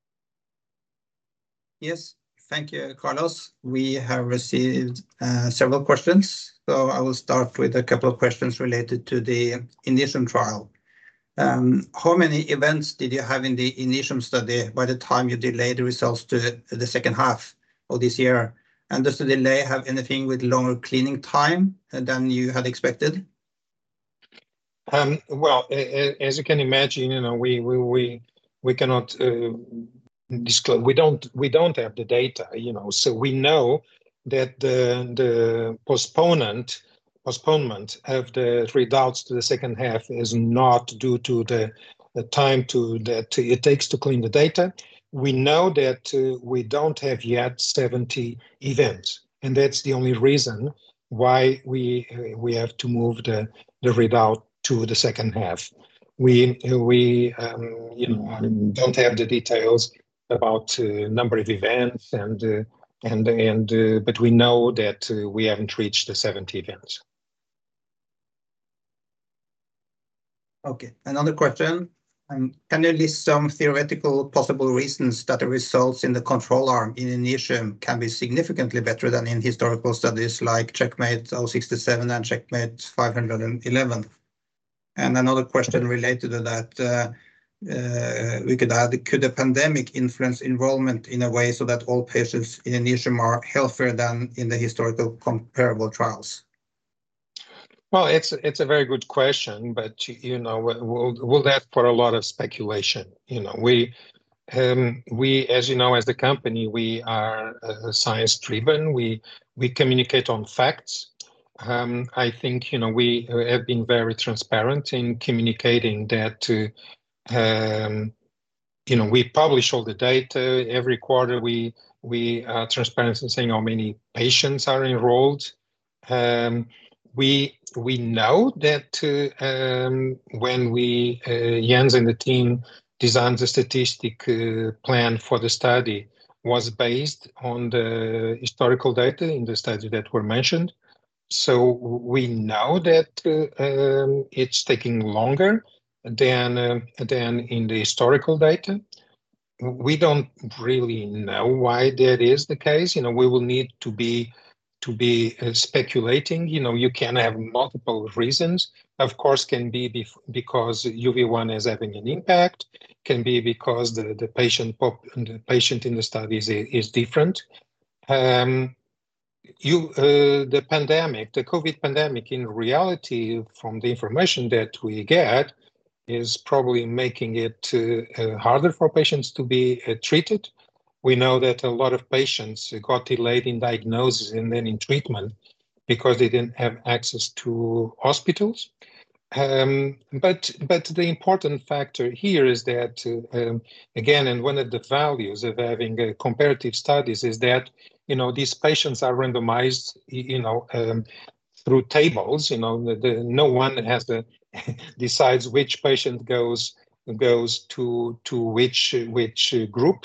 Yes, thank you, Carlos. We have received uh, several questions. So I will start with a couple of questions related to the INITIUM trial. Um, how many events did you have in the INITIUM study by the time you delayed the results to the second half of this year? And does the delay have anything with longer cleaning time than you had expected? Um, well, as you can imagine, you know, we we we we cannot uh, disclose. We don't we don't have the data, you know. So we know that the the postponement postponement of the readouts to the second half is not due to the, the time to that it takes to clean the data. We know that uh, we don't have yet seventy events, and that's the only reason why we uh, we have to move the the readout to the second half. We we um, you know don't have the details about uh, number of events and uh, and and uh, but we know that uh, we haven't reached the seventy events. Okay, another question. Um, can you list some theoretical possible reasons that the results in the control arm in INITIUM can be significantly better than in historical studies like CheckMate zero six seven and CheckMate five eleven? And another question related to that, uh, uh, we could add, could the pandemic influence enrollment in a way so that all patients in INITIUM are healthier than in the historical comparable trials? Well, it's it's a very good question, but you know, we'll we'll ask for a lot of speculation. You know, we um, we, as you know, as the company, we are uh, science driven. We we communicate on facts. Um, I think you know we have been very transparent in communicating that. Uh, um, you know, we publish all the data every quarter. We we are transparent in saying how many patients are enrolled. Um, we we know that uh, um, when we uh, Jens and the team designed the statistic uh, plan for the study was based on the historical data in the study that were mentioned. So we know that uh, um, it's taking longer than uh, than in the historical data. We don't really know why that is the case. You know, we will need to be to be uh, speculating. You know, you can have multiple reasons. Of course, can be bef because U V one is having an impact. Can be because the the patient pop the patient in the studies is, is different. Um, you uh, the pandemic, the COVID pandemic, in reality, from the information that we get, is probably making it uh, uh, harder for patients to be uh, treated. We know that a lot of patients got delayed in diagnosis and then in treatment because they didn't have access to hospitals. Um, but but the important factor here is that uh, um, again, and one of the values of having uh, comparative studies is that you know these patients are randomized, you know, um, through tables. You know, the, the, no one has the decides which patient goes goes to to which which group.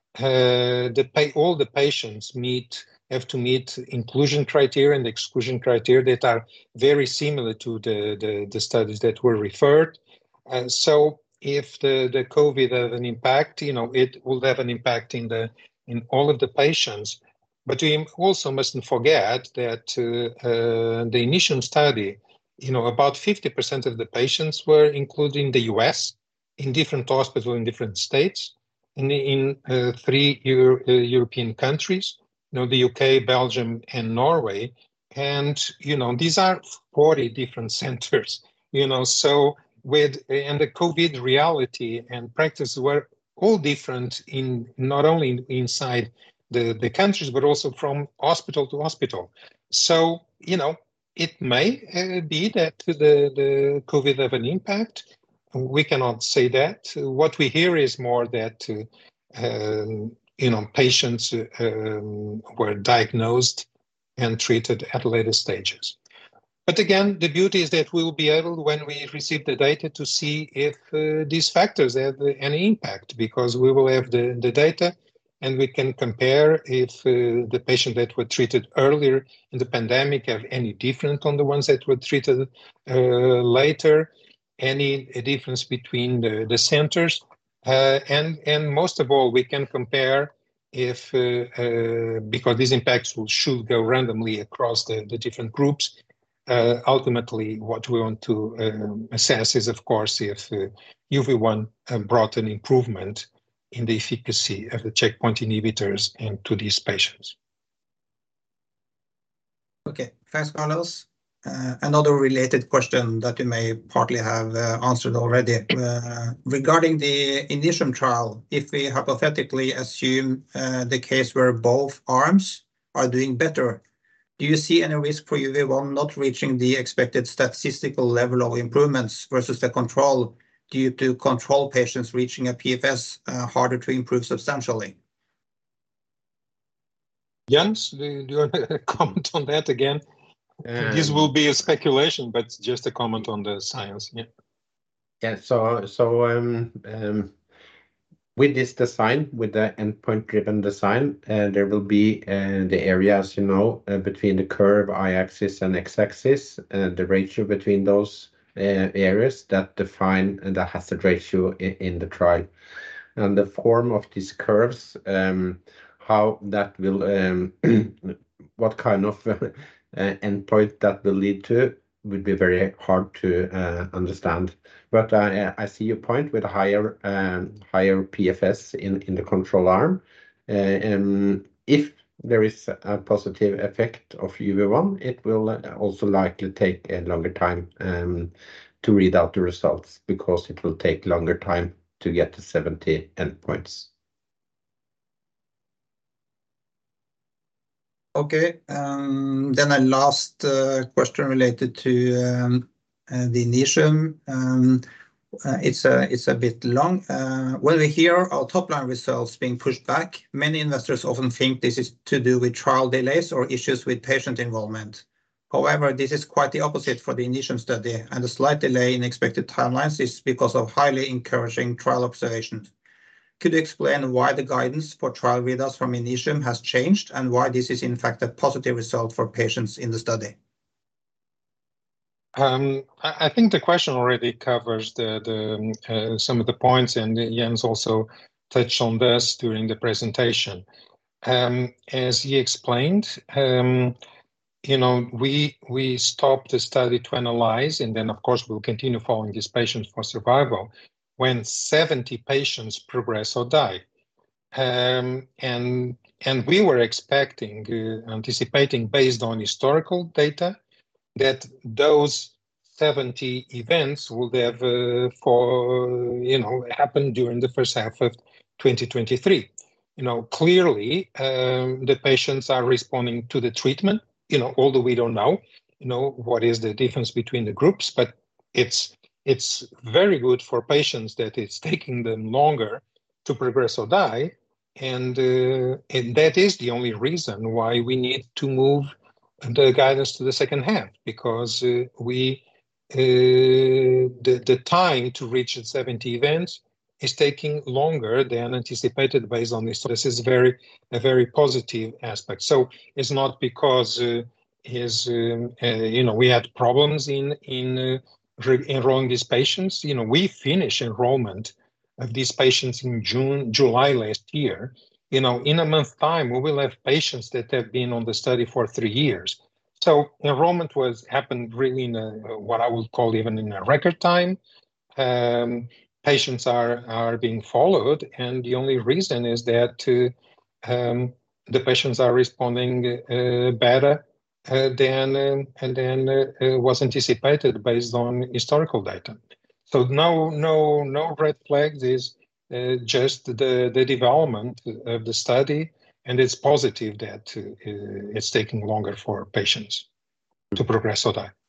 Uh, the pay, all the patients meet have to meet inclusion criteria and exclusion criteria that are very similar to the, the, the studies that were referred. Uh, so if the, the COVID have an impact, you know, it will have an impact in the in all of the patients. But we also mustn't forget that uh, uh, the initial study, you know, about fifty percent of the patients were included in the U S, in different hospitals in different states, in, in uh, three Euro, uh, European countries, you know, the U K, Belgium, and Norway. And, you know, these are forty different centers, you know, so with, and the COVID reality and practice were all different in not only inside the, the countries, but also from hospital to hospital. So, you know, it may uh, be that the, the COVID have an impact. We cannot say that. What we hear is more that, uh, um, you know, patients uh, um, were diagnosed and treated at later stages. But again, the beauty is that we will be able, when we receive the data, to see if uh, these factors have any impact, because we will have the, the data and we can compare if uh, the patients that were treated earlier in the pandemic have any different on the ones that were treated uh, later, any difference between the, the centers. Uh, and, and most of all, we can compare if, uh, uh, because these impacts will, should go randomly across the, the different groups. Uh, ultimately, what we want to um, assess is, of course, if uh, U V one uh, brought an improvement in the efficacy of the checkpoint inhibitors into these patients. Okay, thanks, Carlos. Uh, another related question that you may partly have uh, answered already. Uh, regarding the INITIUM trial, if we hypothetically assume uh, the case where both arms are doing better, do you see any risk for U V one not reaching the expected statistical level of improvements versus the control due to control patients reaching a P F S uh, harder to improve substantially? Jens, do you want to comment on that again? Um, this will be a speculation, but just a comment on the science. Yeah. Yeah. So so um, um, with this design, with the endpoint-driven design, uh, there will be uh, the areas, you know, uh, between the curve y-axis and x-axis, uh, the ratio between those uh, areas that define the hazard ratio in, in the trial. And the form of these curves, um, how that will, um, what kind of uh, endpoint that will lead to, would be very hard to uh, understand. But uh, I see your point with higher um, higher P F S in, in the control arm. Uh, um, if there is a positive effect of U V one, it will also likely take a longer time um, to read out the results, because it will take longer time to get to seventy endpoints. Okay, um, then a last uh, question related to um, uh, the INITIUM. Um, uh, it's a it's a bit long. Uh, when we hear our top-line results being pushed back, many investors often think this is to do with trial delays or issues with patient involvement. However, this is quite the opposite for the INITIUM study, and the slight delay in expected timelines is because of highly encouraging trial observations. Could you explain why the guidance for trial readouts from INITIUM has changed and why this is in fact a positive result for patients in the study? Um, I think the question already covers the, the uh, some of the points, and Jens also touched on this during the presentation. Um, as he explained, um, you know, we we stopped the study to analyze, and then of course we'll continue following these patients for survival when seventy patients progress or die. Um, and and we were expecting, uh, anticipating based on historical data, that those seventy events would have uh, for you know happened during the first half of twenty twenty-three. You know, clearly um, the patients are responding to the treatment. You know, although we don't know, you know, what is the difference between the groups, but it's it's very good for patients that it's taking them longer to progress or die, and, uh, and that is the only reason why we need to move the guidance to the second half, because uh, we uh, the the time to reach the seventy events is taking longer than anticipated based on this. So this is very a very positive aspect. So it's not because uh, is um, uh, you know we had problems in in uh, re- enrolling these patients. You know we finished enrollment of these patients in June, July last year. You know, in a month's time, we will have patients that have been on the study for three years. So enrollment was happened really in a, what I would call even in a record time. Um, patients are are being followed, and the only reason is that uh, um, the patients are responding uh, better uh, than uh, and then uh, uh, was anticipated based on historical data. So no no no red flags, is uh, just the the development of the study, and it's positive that uh, it's taking longer for patients to progress or die.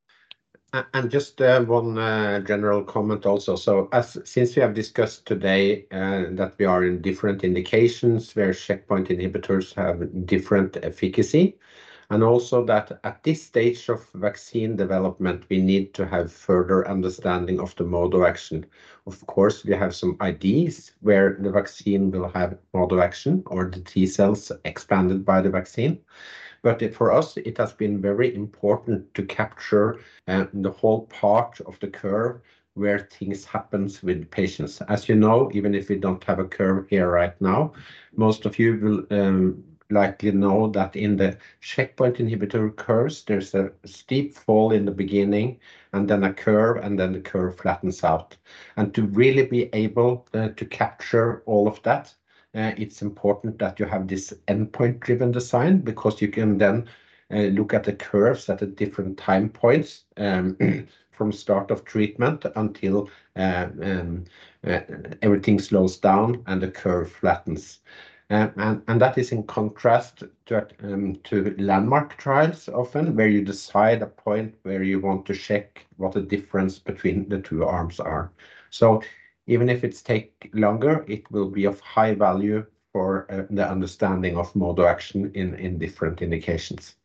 And just uh, one uh, general comment also. So as since we have discussed today uh, that we are in different indications where checkpoint inhibitors have different efficacy, and also that at this stage of vaccine development, we need to have further understanding of the mode of action. Of course, we have some ideas where the vaccine will have mode of action or the T cells expanded by the vaccine. But it, for us, it has been very important to capture uh, the whole part of the curve where things happens with patients. As you know, even if we don't have a curve here right now, most of you will um, likely know that in the checkpoint inhibitor curves, there's a steep fall in the beginning, and then a curve, and then the curve flattens out. And to really be able uh, to capture all of that, Uh, it's important that you have this endpoint-driven design, because you can then uh, look at the curves at the different time points um, from start of treatment until uh, um, uh, everything slows down and the curve flattens. Uh, and, and that is in contrast to, um, to landmark trials often, where you decide a point where you want to check what the difference between the two arms are. So even if it's take longer, it will be of high value for uh, the understanding of mode of action in, in different indications.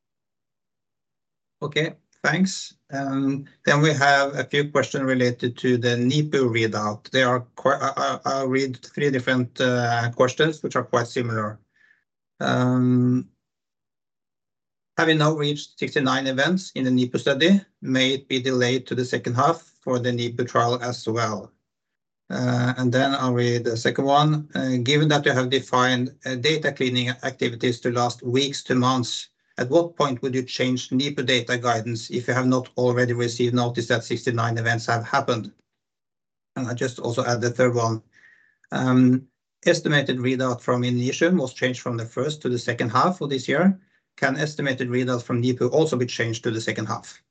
Okay, thanks. Um, then we have a few questions related to the NIPU readout. They are quite, I, I'll read three different uh, questions, which are quite similar. Um, having now reached sixty-nine events in the NIPU study, may it be delayed to the second half for the NIPU trial as well? Uh, and then I'll read the second one. Uh, given that you have defined uh, data cleaning activities to last weeks to months, at what point would you change NIPU data guidance if you have not already received notice that sixty-nine events have happened? And I just also add the third one. Um, estimated readout from Initium was changed from the first to the second half of this year. Can estimated readout from NIPU also be changed to the second half?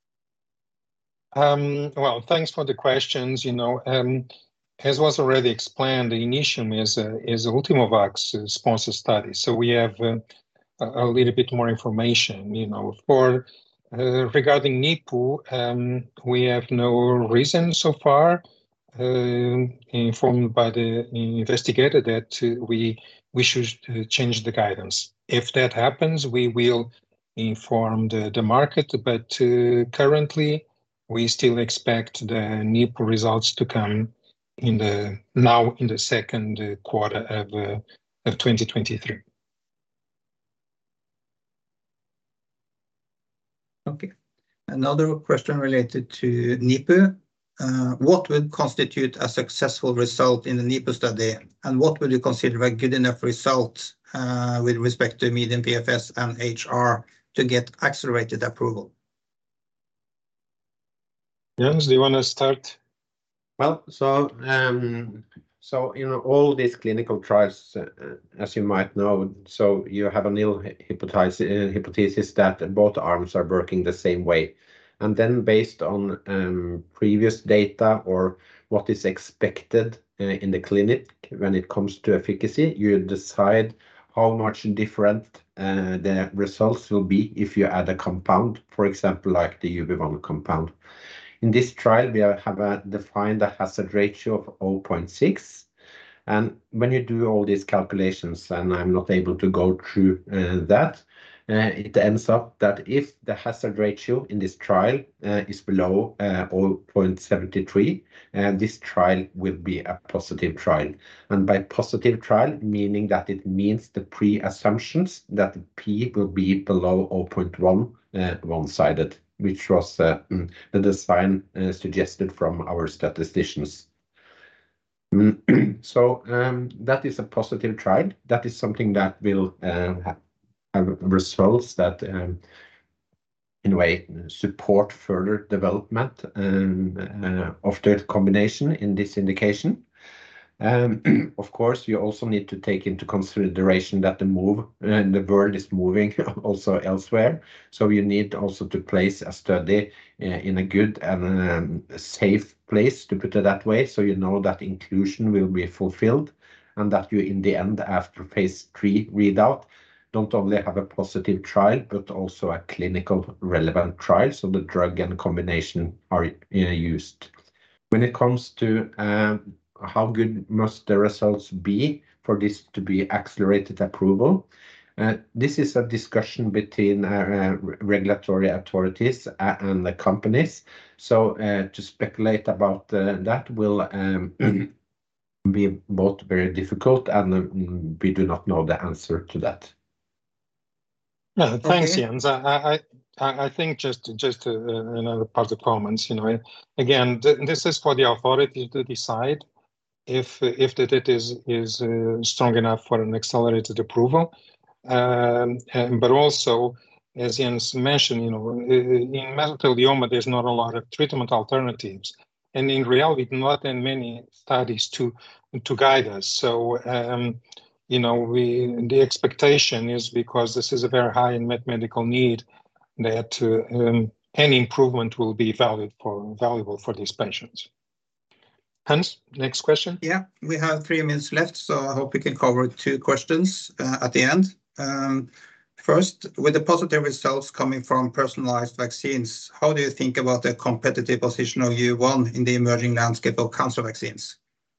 Um, well, thanks for the questions. You know, um, as was already explained, the Initium is a, is a Ultimovacs sponsored study, so we have uh, a, a little bit more information. You know, for uh, regarding NIPU, um, we have no reason so far, uh, informed by the investigator, that uh, we we should uh, change the guidance. If that happens, we will inform the, the market. But uh, currently, we still expect the NIPU results to come in the now in the second uh, quarter of uh, of twenty twenty-three. Okay. Another question related to NIPU. Uh, what would constitute a successful result in the NIPU study, and what would you consider a good enough result uh, with respect to median P F S and H R to get accelerated approval? Jens, do you want to start? Well, so um, so you know all these clinical trials, uh, as you might know, so you have a nil hypothesis, uh, hypothesis that both arms are working the same way, and then based on um, previous data or what is expected uh, in the clinic when it comes to efficacy, you decide how much different uh, the results will be if you add a compound, for example, like the U V one compound. In this trial, we have a defined a hazard ratio of zero point six. And when you do all these calculations, and I'm not able to go through uh, that, uh, it ends up that if the hazard ratio in this trial uh, is below uh, zero point seven three, uh, this trial will be a positive trial. And by positive trial, meaning that it means the pre-assumptions that the P will be below zero point one, uh, one-sided, which was uh, the design uh, suggested from our statisticians. So um, that is a positive trial. That is something that will uh, have, have results that, um, in a way, support further development um, uh, of the combination in this indication. Um, of course, you also need to take into consideration that the move and uh, the world is moving also elsewhere. So you need also to place a study uh, in a good and um, safe place, to put it that way. So you know that inclusion will be fulfilled and that you, in the end, after phase three readout, don't only have a positive trial, but also a clinical relevant trial. So the drug and combination are uh, used. When it comes to um, how good must the results be for this to be accelerated approval? Uh, this is a discussion between uh, uh, regulatory authorities and the companies. So uh, to speculate about uh, that will um, be both very difficult, and um, we do not know the answer to that. Yeah, thanks, Okay. Jens. I, I, I think just just uh, another part of comments. You know, again, th this is for the authority to decide if if the data is is uh, strong enough for an accelerated approval. Um, and, but also, as Jens mentioned, you know, in mesothelioma, there's not a lot of treatment alternatives, and in reality, not that many studies to to guide us. So, um, you know, we the expectation is, because this is a very high unmet medical need, that uh, um, any improvement will be valued for valuable for these patients. Hans, next question. Yeah, we have three minutes left, so I hope we can cover two questions uh, at the end. Um, first, with the positive results coming from personalized vaccines, how do you think about the competitive position of U V one in the emerging landscape of cancer vaccines?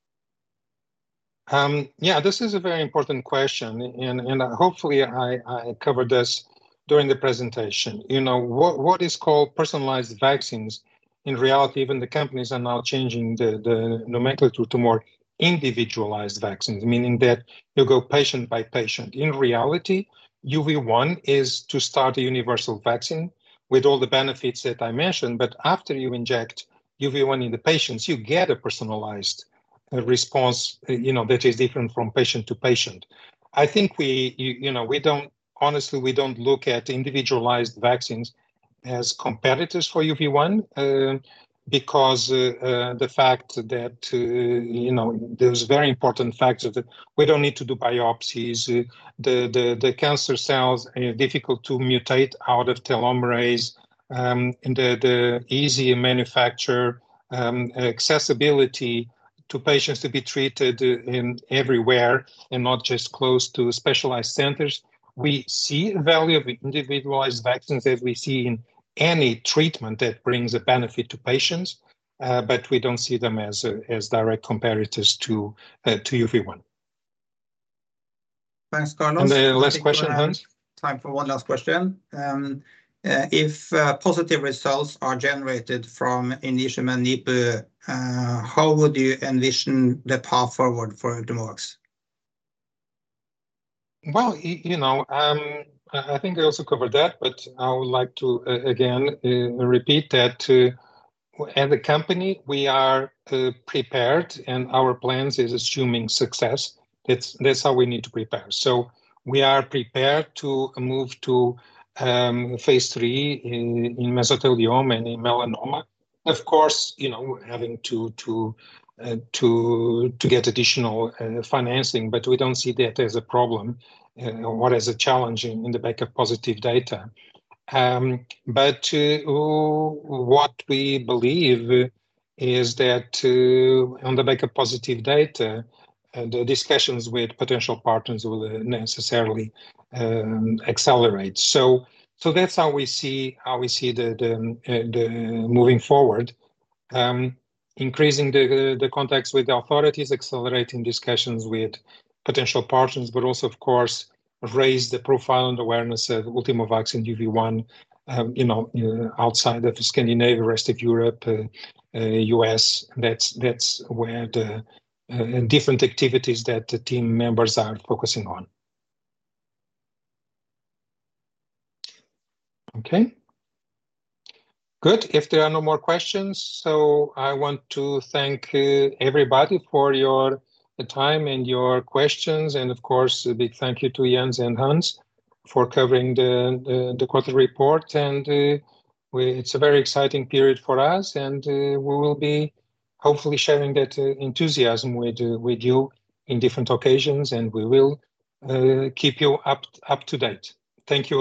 Um, yeah, this is a very important question, and, and hopefully I, I covered this during the presentation. You know, what, what is called personalized vaccines, in reality, even the companies are now changing the, the nomenclature to more individualized vaccines, meaning that you go patient by patient. In reality, U V one is to start a universal vaccine with all the benefits that I mentioned, but after you inject U V one in the patients, you get a personalized a response, you know, that is different from patient to patient. I think we, you, you know, we don't, honestly, we don't look at individualized vaccines as competitors for U V one uh, because uh, uh, the fact that, uh, you know, there's very important factors that we don't need to do biopsies. Uh, the, the, the cancer cells are difficult to mutate out of telomerase, um, and the, the easy manufacture, um, accessibility to patients to be treated in everywhere and not just close to specialized centers. We see the value of individualized vaccines as we see in any treatment that brings a benefit to patients, uh, but we don't see them as uh, as direct comparators to uh, to U V one. Thanks, Carlos. And the last question, Hans? Time for one last question. Um, uh, if uh, positive results are generated from INITIUM and NIPU, uh, how would you envision the path forward for Ultimovacs? Well, you know, um, I think I also covered that, but I would like to uh, again uh, repeat that uh, as a company, we are uh, prepared, and our plans is assuming success. That's that's how we need to prepare. So we are prepared to move to um, phase three in, in mesothelioma and in melanoma. Of course, you know, having to to uh, to to get additional uh, financing, but we don't see that as a problem uh, or as a challenge in, in the back of positive data. Um, but uh, what we believe is that uh, on the back of positive data, uh, the discussions with potential partners will necessarily um, accelerate. So, so that's how we see how we see the the, uh, the moving forward. um, increasing the, the contacts with the authorities, accelerating discussions with potential partners, but also, of course, raise the profile and awareness of Ultimovacs and U V one, um, you know, uh, outside of Scandinavia, rest of Europe, uh, uh, U S. That's that's where the uh, different activities that the team members are focusing on. Okay. Good. If there are no more questions, so I want to thank uh, everybody for your time and your questions, and of course, a big thank you to Jens and Hans for covering the the, the quarter report. And uh, we, it's a very exciting period for us, and uh, we will be hopefully sharing that uh, enthusiasm with uh, with you in different occasions, and we will uh, keep you up up to date. Thank you.